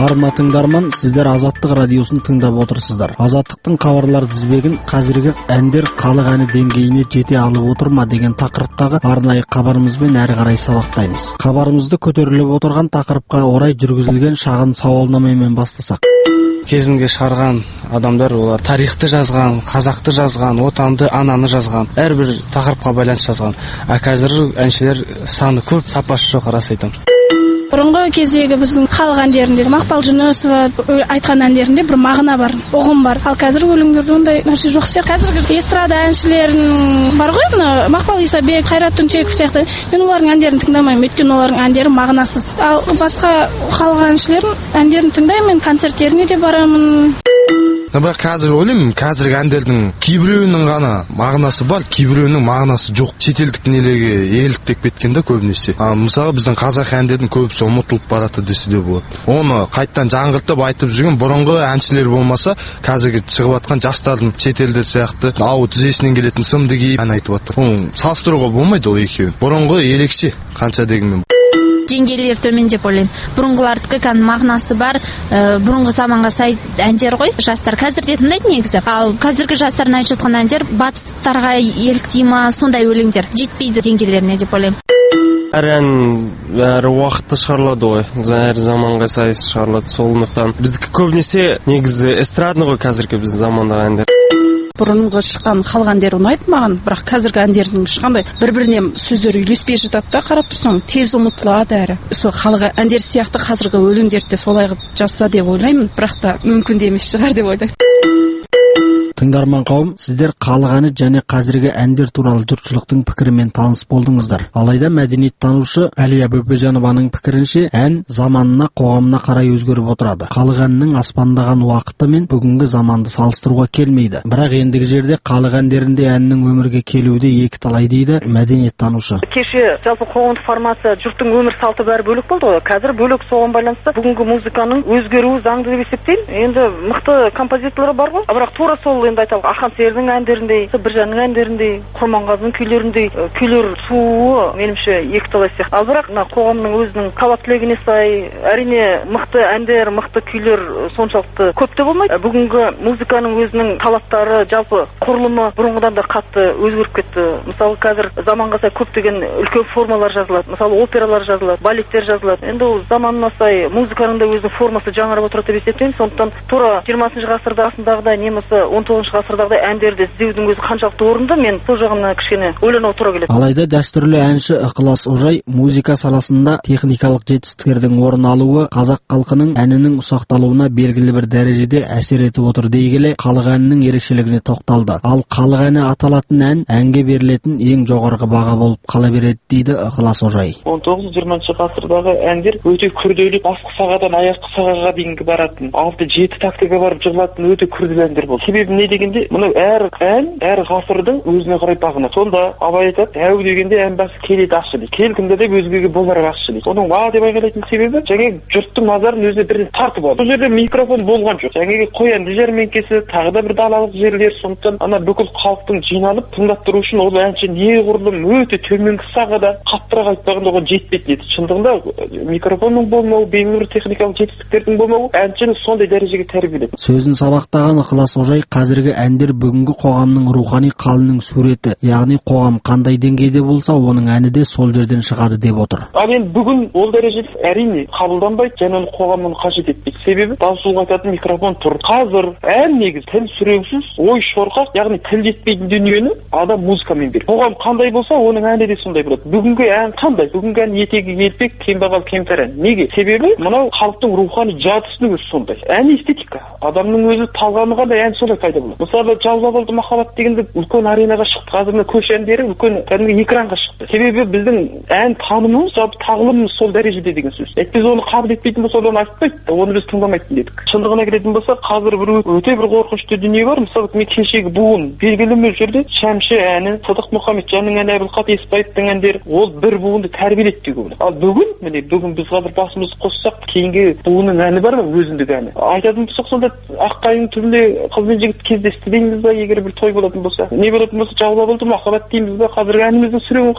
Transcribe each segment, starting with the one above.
Арма тыңдарман, сіздер Азаттық радиосын тыңдап отырсыздар. Азаттықтың хабарлар тізбегін қазіргі әндер халық әні деңгейіне жете алып отыр ма деген тақырыптағы арнайы хабарымызбен әрі қарай сабақтаймыз. Хабарымызды көтеріліп отырған тақырыпқа орай жүргізілген шағын сауалнамамен бастасақ. Кезінде шығарған адамдар, олар тарихты жазған, қазақты жазған, отанды, ананы жазған, әрбір тақырыпқа байланысты жазған. А қазір әншілер саны көп, сапасы жоқ, рас айтам. Бұрынғы кездегі біздің халық әндерінде Мақпал Жүнісова айтқан әндерінде бір мағына бар, ұғым бар. Ал қазіргі өлеңдерде ондай нәрсе жоқ сияқты. Қазіргі эстрада әншілерінің бар ғой, Мақпал Исабек, Қайрат Түнчеков сияқты. Мен олардың әндерін тыңдамаймын, өйткені олардың әндері мағынасыз. Ал басқа халық әншілердің әндерін тыңдаймын, мен концерттеріне де барамын. Бірақ қазір ойлаймын, қазіргі әндердің кейбіреуінің ғана мағынасы бар, кейбіреуінің мағынасы жоқ. Шетелдік нелерге еліктеп кеткен де көбінесе. Мысалы біздің қазақ әндердің көбісі ұмытылып барады десе де болады. Оны қайттан жаңғыртып айтып жүрген бұрынғы әншілер болмаса, қазіргі шығып жатқан жастардың шетелдер сияқты ауы тізесінен келетін сымды киіп ән айтып жатыр. Оны салыстыруға болмайды ол екеуін. Бұрынғы ерекше, қанша дегенмен. Деңгейлер төмен деп ойлаймын. Бұрынғылардікі мағынасы бар, бұрынғы заманға сай әндер ғой. Жастар қазір де тыңдайды негізі. Ал қазіргі жастардың айтып жатқан әндер батыстарға еліктей ма, сондай өлеңдер жетпейді деңгейлеріне деп ойлаймын. Әр ән әр уақытта шығарылады ғой, әр заманға сай шығарылады. Сондықтан біздікі көбінесе негізі эстрадный ғой қазіргі біздің замандағы әндер. Бұрынғы шыққан халық әндері ұнайды маған, бірақ қазіргі әндердің ешқандай бір-біріне сөздері үйлеспей жатады да, қарап тұрсаң тез ұмытылады әрі. Сол халық әндері сияқты қазіргі өлеңдерді де солай қылып жазса деп ойлаймын, бірақ та мүмкін де емес шығар деп ойлаймын. Тыңдарман қауым, сіздер халық әні және қазіргі әндер туралы жұртшылықтың пікірімен таныс болдыңыздар. Алайда мәдениеттанушы Әлия Бөпежанованың пікірінше, ән заманына, қоғамына қарай өзгеріп отырады. Халық әнінің аспандаған уақыты мен бүгінгі заманды салыстыруға келмейді. Бірақ ендігі жерде халық әндерінде әннің өмірге келуі де екі талай дейді мәдениеттанушы. Кеше жалпы қоғамдық формация, жұрттың өмір салты бәрі бөлек болды ғой. Қазір бөлек, соған байланысты бүгінгі музыканың өзгеруі заңды деп есептеймін. Енді мықты композиторлар бар ғой. Бірақ тура сол енді айталық Ақан Серінің әндеріндей, Біржанның әндеріндей, Құрманғазының күйлеріндей, күйлер тууы меніңше екі талай сияқты. Ал бірақ қоғамның өзінің талап тілегіне сай, әрине мықты әндер, мықты күйлер соншалықты көп те болмайды. Бүгінгі музыканың өзінің талаптары, жалпы құрылымы бұрынғыдан да қатты өзгеріп кетті. Мысалы қазір заманға сай көптеген үлкен формалар жазылады. Мысалы опералар жазылады, балеттер жазылады. Енді ол заманына сай музыканың да өзінің формасы жаңарып отырады деп есептеймін. Сондықтан тура 20 ғасырдағыдай немесе 19 ғасырдағыдай әндерді іздеудің өзі қаншалықты орынды, мен сол жағына кішкене ойлана отыра келеді. Алайда дәстүрлі әнші Ықылас Ожай музыка саласында техникалық жетістіктердің орын алуы қазақ халқының әнінің ұсақталуына белгілі бір дәрежеде әсер етіп отыр дей келе, халық әнінің ерекшелігіне тоқталды. Ал халық әні аталатын ән әнге берілетін ең жоғарғы баға болып қала береді дейді Ықылас Ожай. 19-20 ғасырдағы әндер өте күрделі, басқы сағадан аяққы сағаға дейінгі баратын, 6-7 тактіге барып жығылатын өте күрделі әндер болды. Себебі не дегенде, мынау әр ән, әр ғасырдың өзіне қарай бағынады. Сонда абай айтады, әу дегенде ән басы келеді ашшы дейді. Келкімді деп өзгеге болар ашшы дейді. Оның ва деп айғайлайтын себебі, жаңағы жұрттың назарын өзіне бірден тартып алды. Бұл жерде микрофон болған жоқ. Жаңағы қоянды жәрмеңкесі, тағы да бір далалық жерлер, сондықтан ана бүкіл халықтың жиналып тыңдап тұру үшін ол әнші неғұрлым өте төменгі сағада қаттырақ айтпағанда оған жетпейтін еді. Шындығында микрофонның болмауы, белгілі бір техникалық жетістіктердің болмауы әншіні сондай дәрежеге тәрбиеледі. Сөзін сабақтаған Ықылас Ожай қазіргі әндер бүгінгі қоғамның рухани қалының суреті, яғни қоғам қандай деңгейде болса, оның әні де сол жерден шығады деп отыр. Ал енді бүгін ол дәрежеде әрине қабылданбайды, және қоғамның қажет етпейді. Себебі таусылға айтатын микрофон тұр. Қазір ән негіз тіл сүреңсіз, ой шорқақ, яғни тіл жетпейтін дүниені адам музыкамен береді. Қоғам қандай болса, оның әні де сондай болады. Бүгінгі ән қандай? Бүгінгі ән етегі елпек, кембағал кемтар ән. Неге? Себебі мынау халықтың рухани жадысының өзі сондай. Ән эстетика. Адамның өзі талғамығандай ән солай пайда болады. Мысалы, жалға болды махаббат дегенде үлкен аренаға шықты. Қазір көш әндері үлкен кәдімгі экранға шықты. Себебі біздің ән танымымыз, жалпы тағылымымыз сол дәрежеде деген сөз. Біз оны қабыл етпейтін болса, оны айтпайды, оны біз тыңдамайтын дедік. Шындығына келетін болса, қазір өте бір қорқынышты дүние бар. Мысалы, мен кешегі буын белгілі мөлшерде Шәмші әні, Сыдық Мұхамеджанның әні, Әбілқат Еспаевтың әндері, ол бір буынды тәрбиеледі деуге болады. Ал бүгін біз қазір басымызды қоссақ, кейінгі буынның әні бар ма, өзіндік әні. Айтатын болсақ, сонда аққайың түбінде қыз бен жігіт кездесті дейміз ба, егер бір той болатын болса. Не болатын болса, жаулап болды махаббат дейміз ба, қазіргі әніміздің сүрегін қараңызшы.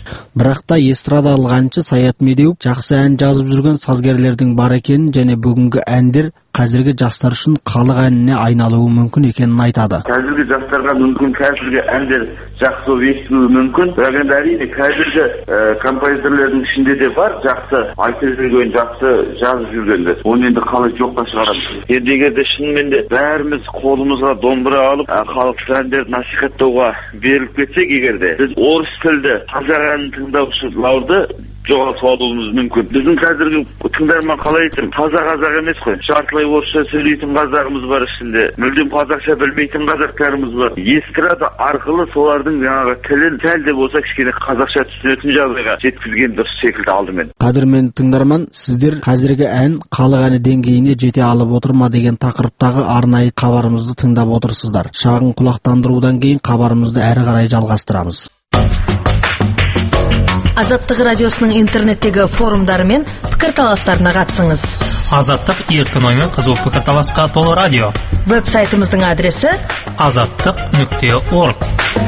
Бірақ та эстрадалық әнші Саят Медеуов жақсы ән жазып жүрген сазгерлердің бар екенін және бүгінгі әндер қазіргі жастар үшін халық әніне айналуы мүмкін екенін айтады. Қазіргі жастарға мүмкін қазіргі әндер жақсы болып естілуі мүмкін. Бірақ енді әрине қазіргі композиторлардың ішінде де бар жақсы айтып жүрген, жақсы жазып жүргендер. Оны енді қалай жоққа шығарамыз. Енді егер де шынымен де бәріміз қолымызға домбыра алып халықтық әндерді насихаттауға беріліп кетсек, егер де біз орыс тілді қазақ әнін тыңдаушыларды жоғалтып алуымыз мүмкін. Біздің қазіргі тыңдарман қалай айтыр? Таза қазақ емес қой. Жартылай орысша сөйлейтін қазағымыз бар ішінде. Мүлдем қазақша білмейтін қазақтарымыз бар. Эстрада арқылы солардың жаңағы тілін сәл де болса кішкене қазақша түсінетін жағдайға жеткізген дұрыс секілді алдымен. Қадірменді тыңдарман, сіздер қазіргі ән халық әні деңгейіне жете алып отыр ма деген тақырыптағы арнайы хабарымызды тыңдап отырсыздар. Шағын құлақтандырудан кейін хабарымызды әрі қарай жалғастырамыз. Азаттық радиосының интернеттегі форумдары мен пікірталастарына қатысыңыз. Азаттық еркін оймен қызу пікірталасқа толы радио. Веб-сайтымыздың адресі azаттық.org.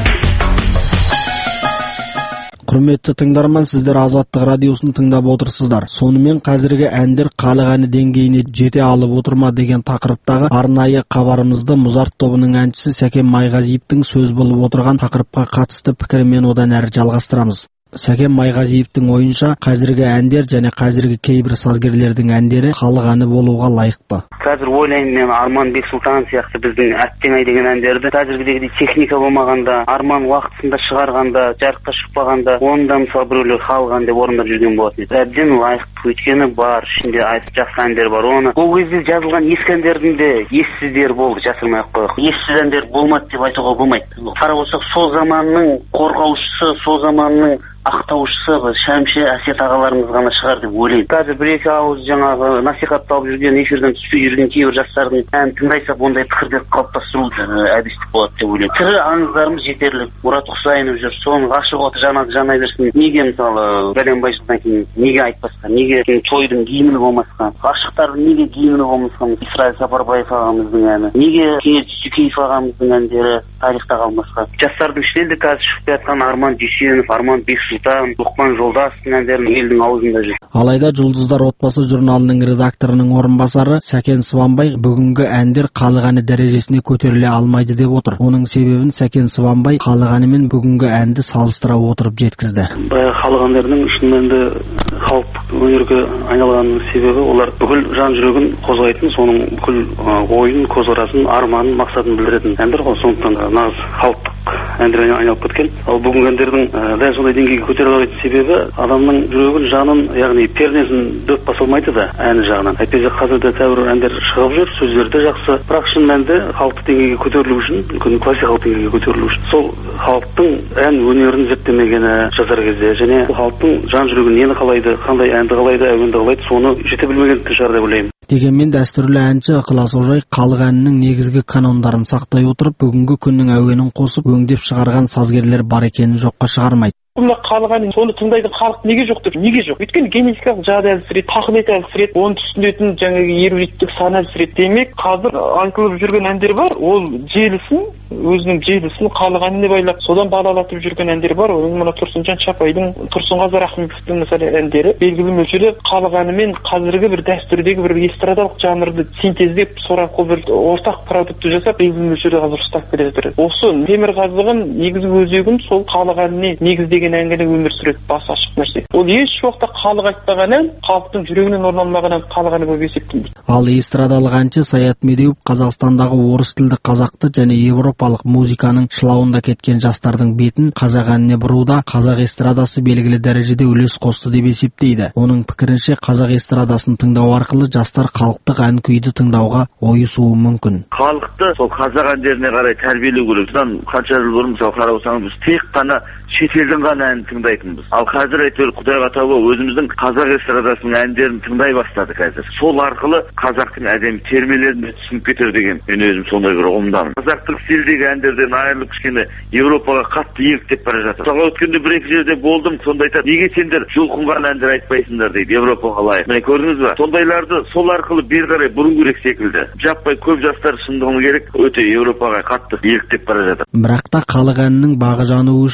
Құрметті тыңдарман, сіздер Азаттық радиосын тыңдап отырсыздар. Сонымен қазіргі әндер халық әні деңгейіне жете алып отыр ма деген тақырыптағы арнайы хабарымызды Музарт тобының әншісі Сәкен Майғазиевтің сөз болып отырған тақырыпқа қатысты пікірімен одан әрі жалғастырамыз. Сәкен Майғазиевтің ойынша қазіргі әндер және қазіргі кейбір сазгерлердің әндері халық әні болуға лайықты. Қазір ойлаймын мен Арман Бексұлтан сияқты біздің Әттең-ай деген әндерді қазіргідегідей техника болмағанда, Арман уақытында шығарғанда, жарыққа шықпағанда, оны да мысалы біреулер халық ән деп орындап жүрген болатын еді. Әбден лайықты, өйткені бар, ішінде жақсы әндер бар. Оны ол кезде жазылған ескі әндердің де ессіздері болды, жасырмай ақ қояйық. Ессіз әндер болмады деп айтуға болмайды. Қарап отырсақ, сол заманның қорғаушысы, сол заманның ақтаушысы Шәмші Әсет ағаларымыз ғана шығар деп ойлаймын. Қазір бір-екі ауыз жаңағы насихатталып жүрген, эфирден түспей жүрген кейбір жастардың әнін тыңдайсақ, ондай пікірді қалыптастыру әбестік болады деп ойлаймын. Тірі аңыздарымыз жетерлік. Мұрат Құсайынов жүр, соның ғашық оты жанай берсін. Неге мысалы Бәленбай жылдан кейін неге айтпасқа, неге тойдың гимні болмасқа, ғашықтардың неге гимні болмасқа, Исраил Сапарбаев ағамыздың әні, неге Кенет Жүсекеев ағамыздың әндері тарихта қалмасқа. Жастардың ішінен де қазір шығып жатқан Арман Дүйсенов, Арман Бексұлтан, Лұқпан Жолдасовтың әндерін елдің аузында жүр. Алайда Жұлдыздар отбасы журналының редакторының орынбасары Сәкен Сыбанбай бүгінгі әндер халық әні дәрежесіне көтеріле алмайды деп отыр. Оның себебін Сәкен Сыбанбай халық әні мен бүгінгі әнді салыстыра отырып жеткізді. Халық әндерінің шынымен де халық өнерге айналғанның себебі олар бүкіл жан жүрегін қозғайтын, соның бүкіл ойын, көзқарасын, арманын, мақсатын білдіретін әндер ғой. Сондықтан нағыз халықтық әндерге айналып кеткен. Ал бүгінгі әндердің дәл сондай деңгейге көтеріле алмайтын себебі адамның жүрегін, жанын, яғни пернесін дөп басылмайды да әні жағынан. Әйтпесе қазірде тәуір әндер шығып жүр, сөздері де жақсы. Бірақ шын мәнінде халықтық деңгейге көтерілу үшін, классикалық деңгейге көтерілу үшін сол халықтың ән өнерін зерттемегені жазар кезде және халықтың жан жүрегін нені қалайды, қандай әнді қалайды, әуенді қалайды, соны жете білмегендіктен шығар деп ойлаймын. Дегенмен дәстүрлі әнші Ықылас Ожай халық әнінің негізгі канондарын сақтай отырып, бүгінгі күннің әуенін қосып өңдеп шығарған сазгерлер бар екенін жоққа шығармайды. Бұнда халық әнін соны тыңдайтын халық неге жоқ деп? Неге жоқ? Өйткені генетикалық жады әлсіреді, тақылет әлсіреді, оны түсінетін жаңағы ерудиттік сан әлсіреді. Демек, қазір айтылып жүрген әндер бар, ол желісін, өзінің желісін халық әніне байлап, содан балалатып жүрген әндер бар. Оның мына Тұрсынжан Чапайдың, Тұрсынғазы Рахметовтың мысалы әндері белгілі мөлшерде халық әнімен қазіргі бір дәстүрдегі бір эстрадалық жанрды синтездеп, содан бір ортақ продукты жасап, белгілі мөлшерде қазір ұстап келе жатыр. Осы Темірғазыған негізгі өзегін сол халық әніне негіздеген әңгіме өмір сүреді, басы ашық нәрсе. Ол еш уақытта халық айтпаған ән, халықтың жүрегінен орналмаған ән халық әні болып есептелмейді. Ал эстрадалық әнші Саят Медеуов Қазақстандағы орыс тілді қазақты және европалық музыканың шылауында кеткен жастардың бетін қазақ әніне бұруда қазақ эстрадасы белгілі дәрежеде үлес қосты деп есептейді. Оның пікірінше қазақ эстрадасын тыңдау арқылы жастар халықтық ән күйді тыңдауға ойысуы мүмкін. Халықты сол қазақ әндеріне қарай тәрбиелеу керек. Содан қанша жыл бұрын мысалы қарап отырсаңыз біз тек қана шетелдің ғана әнін тыңдайтынбыз. Ал қазір әйтеуір Құдайға тәуба өзіміздің қазақ эстрадасының әндерін тыңдай бастады қазір. Сол арқылы қазақтың әдемі термелерін түсініп кетер деген мен өзім сондай бір ұғымдамын. Қазақтың стилдегі әндерден айырылып кішкене Европаға қатты еліктеп бара жатыр. Мысалы өткенде бір-екі жерде болдым, сонда айтады, неге сендер жұлқынған әндер айтпайсыңдар дейді, Европаға лайық. Міне көрдіңіз ба? Сондайларды сол арқылы бері қарай бұру керек секілді. Жаппай көп жастар шындығын керек, өте Европаға қатты еліктеп бара жатыр. Бірақ та халық әнінің бағы жануы үшін қазақ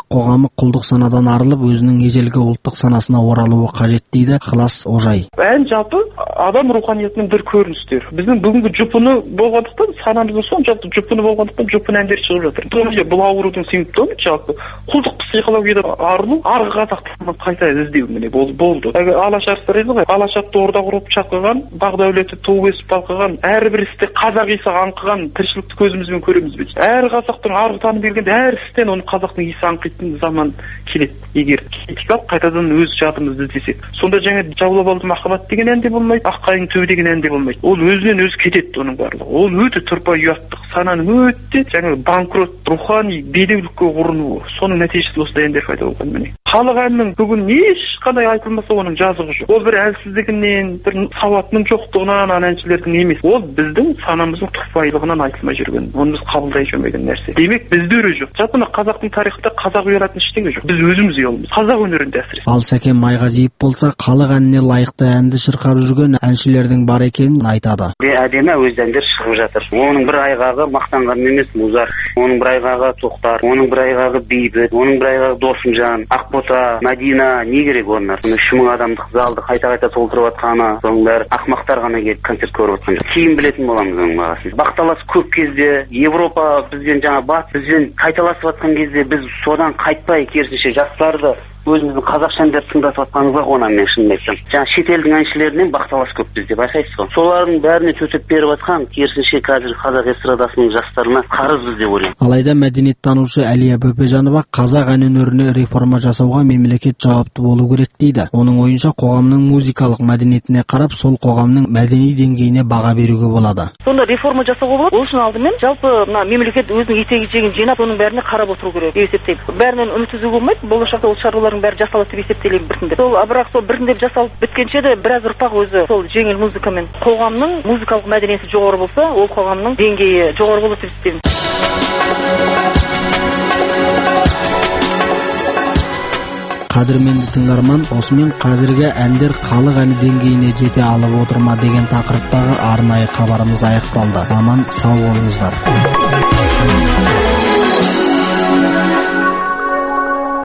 қазақ қоғамы құлдық санадан арылып, өзінің ежелгі ұлттық санасына оралуы қажет дейді Ықылас Ожай. Ән жалпы адам руханиятының бір көріністері. Біздің бүгінгі жұпыны болғандықтан, санамыздың соншалықты жұпыны болғандықтан жұпыны әндер шығып жатыр. Бұл аурудың симптомы жалпы құлдық психологиядан арылу, арғы қазақтығын қайта іздеу міне болды. Алаш арыстар еді ғой, алаш атты орда құрып шақырған, бақ дәулеті туып өсіп балқыған, әрбір істе қазақ иісі аңқыған тіршілікті көзімізбен көреміз бе? Әр қазақтың арғы таны бергенде әр істен оны қазақтың иісі аңқитын заман келеді. Егер критикалап қайтадан өз жадымызды іздесек. Сонда жаңа жаулап алды махаббат деген ән де болмайды, аққайың төбе деген ән де болмайды. Ол өзінен өзі кетеді оның барлығы. Ол өте тұрпай ұяттық, сананың өте жаңа банкрот, рухани бедеулікке ұрынуы. Соның нәтижесі осындай әндер пайда болған міне. Халық әнінің бүгін ешқандай айтылмаса оның жазығы жоқ. Ол бір әлсіздігінен, бір сауатының жоқтығынан әншілердің емес. Ол біздің санамыздың тұрпайлығынан айтылмай жүрген. Оны біз қабылдай жүрмеген нәрсе. Демек бізде өре жоқ. Жалпы қазақтың тарихында қазақ ұялатын ештеңе жоқ. Біз өзіміз ұялымыз. Қазақ өнерінде әсіресе. Ал Сәкен Майғазиев болса, халық әніне лайықты әнді шырқап жүрген әншілердің бар екенін айтады. Әдемі өз әндер шығып жатыр. Оның бір айғағы мақтанған емес Музар, оның бір айғағы Тоқтар, оның бір айғағы Бейбіт, оның бір айғағы Досымжан, Ақбота, Мәдина, не керек onlar? 3000 адамдық залды қайта толтырып жатқаны, соның бәрі ақмақтар ғана келіп концерт көріп жатқан жоқ. Кейін білетін боламыз оның бағасын. Бақталас көп кезде Европа бізбен бізбен қайталасып жатқан кезде біз содан қайтпай керісінше жастарды өзіміздің қазақша әндерді тыңдатып жатқанымызға қуанамын мен шынымды айтсам. Жаңа шетелдің әншілерінен бақталас көп бізде, байқайсыз ғой. Солардың бәріне төтеп беріп жатқан керісінше қазір қазақ эстрадасының жастарына қарызбыз деп ойлаймын. Алайда мәдениеттанушы Әлия Бөпежанова қазақ ән өнеріне реформа жасауға мемлекет жауапты болу керек дейді. Оның ойынша қоғамның музыкалық мәдениетіне қарап, сол қоғамның мәдени деңгейіне баға беруге болады. Сонда реформа жасауға болады. Ол үшін алдымен жалпы мемлекет өзінің етегі-жегін жинап, оның бәріне қарап отыру керек деп есептеймін. Бәрінен үміт үзуге болмайды. Болашақта ол шаруалар бәрі жасалады деп есептелеймін біртіндеп. Сол бірақ сол біртіндеп жасалып біткенше де біраз ұрпақ өзі сол жеңіл музыкамен қоғамның музыкалық мәдениеті жоғары болса, ол қоғамның деңгейі жоғары болады деп есептеймін. Қадірменді тыңдарман, осымен қазіргі әндер халық әні деңгейіне жете алып отыр ма деген тақырыптағы арнайы хабарымыз аяқталды. Аман сау болыңыздар.